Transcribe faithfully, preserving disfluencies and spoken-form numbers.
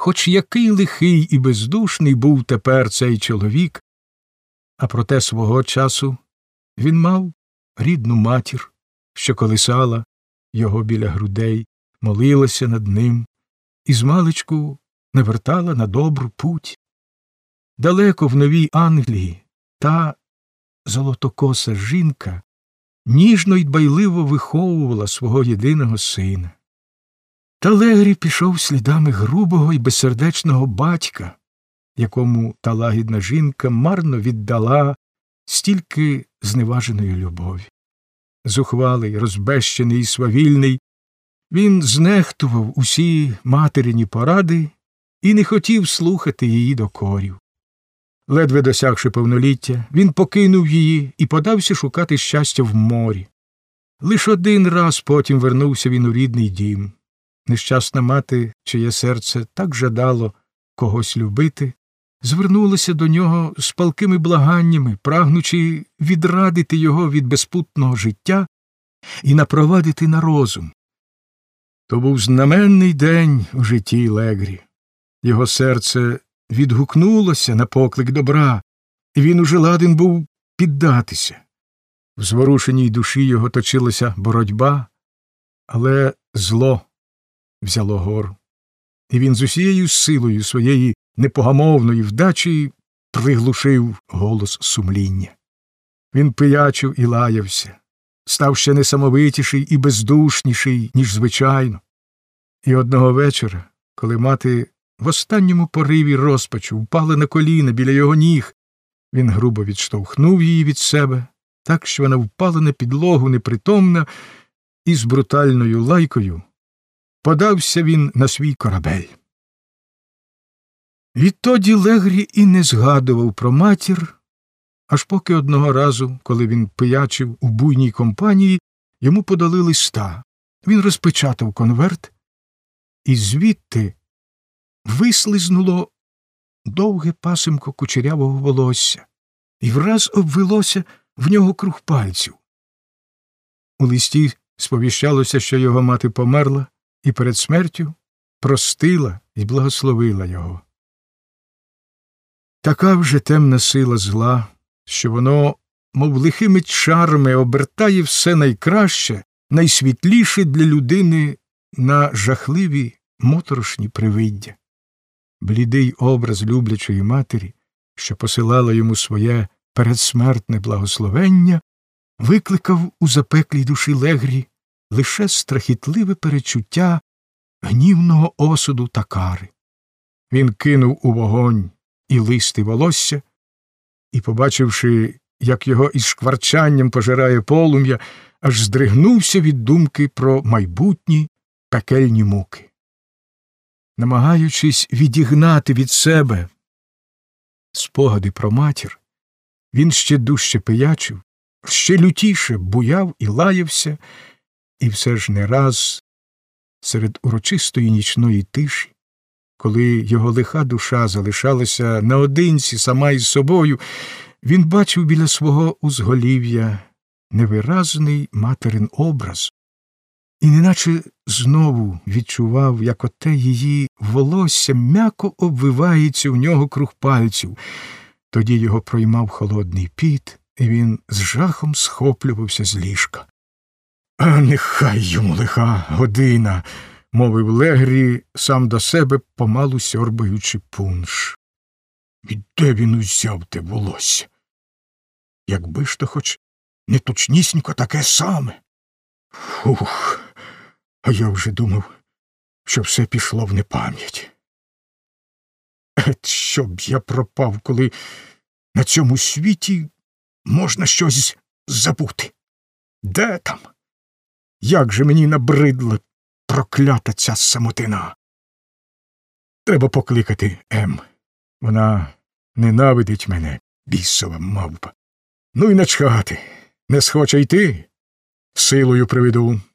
хоч який лихий і бездушний був тепер цей чоловік, а проте свого часу він мав рідну матір, що колисала його біля грудей, молилася над ним і змалечку навертала на добру путь. Далеко в Новій Англії та золотокоса жінка ніжно й дбайливо виховувала свого єдиного сина. Та Легрі пішов слідами грубого й безсердечного батька, якому та лагідна жінка марно віддала стільки зневаженої любові. Зухвалий, розбещений і свавільний, він знехтував усі материні поради і не хотів слухати її докорів. Ледве досягши повноліття, він покинув її і подався шукати щастя в морі. Лиш один раз потім вернувся він у рідний дім. Нещасна мати, чиє серце так жадало когось любити, звернулася до нього з палкими благаннями, прагнучи відрадити його від безпутного життя і напровадити на розум. То був знаменний день у житті Легрі. Його серце відгукнулося на поклик добра, і він уже ладен був піддатися. В зворушеній душі його точилася боротьба, але зло взяло гору, і він з усією силою своєї непогамовної вдачі приглушив голос сумління. Він пиячив і лаявся, став ще несамовитіший і бездушніший, ніж звичайно. І одного вечора, коли мати в останньому пориві розпачу впала на коліна біля його ніг, він грубо відштовхнув її від себе, так що вона впала на підлогу непритомна, і з брутальною лайкою подався він на свій корабель. Відтоді Легрі і не згадував про матір, аж поки одного разу, коли він пиячив у буйній компанії, йому подали листа. Він розпечатав конверт, і звідти вислизнуло довге пасимко кучерявого волосся, і враз обвелося в нього круг пальців. У листі сповіщалося, що його мати померла, і перед смертю простила і благословила його. Така вже темна сила зла, що воно, мов лихими чарами, обертає все найкраще, найсвітліше для людини на жахливі моторошні привиддя. Блідий образ люблячої матері, що посилала йому своє передсмертне благословення, викликав у запеклій душі Легрі лише страхітливе перечуття гнівного осуду та кари. Він кинув у вогонь і листи волосся, і, побачивши, як його із шкварчанням пожирає полум'я, аж здригнувся від думки про майбутні пекельні муки. Намагаючись відігнати від себе спогади про матір, він ще дужче пиячив, ще лютіше буяв і лаявся, і все ж не раз серед урочистої нічної тиші, коли його лиха душа залишалася наодинці сама із собою, він бачив біля свого узголів'я невиразний материн образ і неначе знову відчував, як оте її волосся м'яко обвивається в нього круг пальців. Тоді його проймав холодний піт, і він з жахом схоплювався з ліжка. «А нехай йому лиха година», – мовив Легрі сам до себе, помалу сьорбаючи пунш. «Відде він узяв те волосся? Якби ж то хоч не точнісінько таке саме. Фух, а я вже думав, що все пішло в непам'ять. Ет, щоб я пропав, коли на цьому світі можна щось забути. Де там? Як же мені набридла проклята ця самотина. Треба покликати Ем. Вона ненавидить мене, бісова мавпа. Ну й начхати. Не схоче йти, силою приведу.